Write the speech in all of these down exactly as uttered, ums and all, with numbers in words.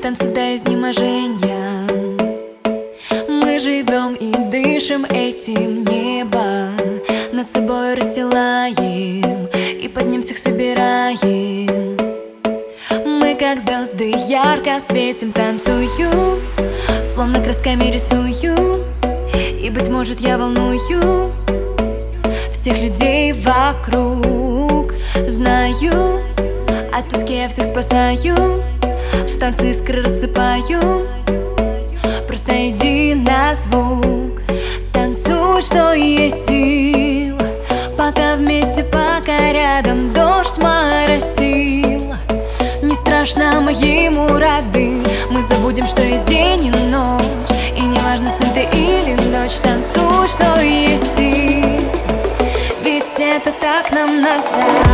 танцы до изнеможения. Мы живем и дышим этим небом, над собой расстилаем и под ним всех собираем. Мы как звезды ярко светим, танцую, словно красками рисую. И, быть может, я волную всех людей вокруг. Знаю, от тоски я всех спасаю, в танцы искры рассыпаю. Просто иди на звук, танцуй, что есть сил, пока вместе, пока рядом дождь моросил. Не страшно, мы ему рады, мы забудем, что есть день и ночь. И не важно, сын ты или дочь, танцуй, что есть сил, ведь это так нам надо.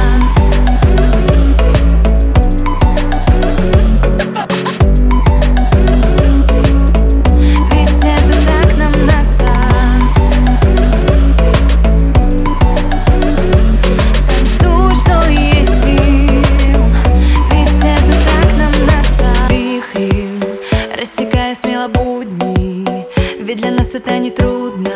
Смело будни, ведь для нас это не трудно.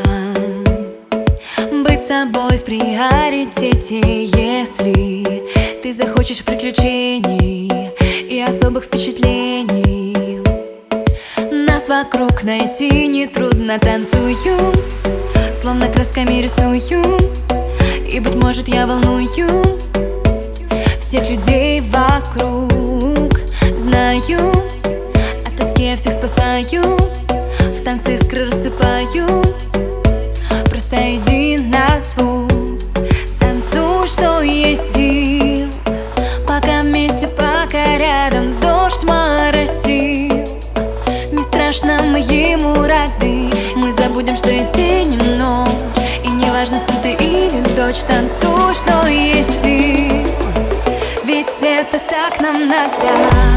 Быть собой в приоритете, если ты захочешь приключений и особых впечатлений. Нас вокруг найти не трудно, танцую, словно красками рисую. И, быть может, я волную всех людей вокруг. Знаю, я всех спасаю, в танцы искры рассыпаю. Просто иди на звук, танцуй, что есть сил, пока вместе, пока рядом дождь моросил. Не страшно, мы ему рады, мы забудем, что есть день и ночь. И не важно, сын ты или дочь, танцуй, что есть сил, ведь это так нам надо.